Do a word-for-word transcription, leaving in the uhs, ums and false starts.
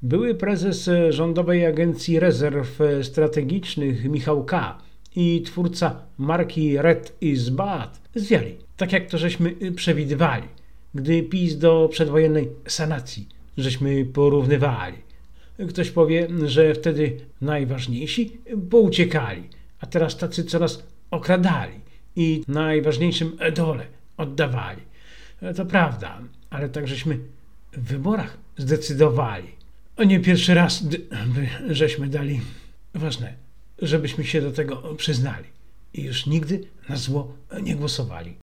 Były prezes Rządowej Agencji Rezerw Strategicznych Michał K. i twórca marki Red is Bad zwiali, tak jak to żeśmy przewidywali, gdy PiS do przedwojennej sanacji żeśmy porównywali. Ktoś powie, że wtedy najważniejsi pouciekali, a teraz tacy co nas okradali i najważniejszym dole oddawali. To prawda, ale tak żeśmy w wyborach zdecydowali. O nie pierwszy raz żeśmy dali. Ważne, żebyśmy się do tego przyznali i już nigdy na zło nie głosowali.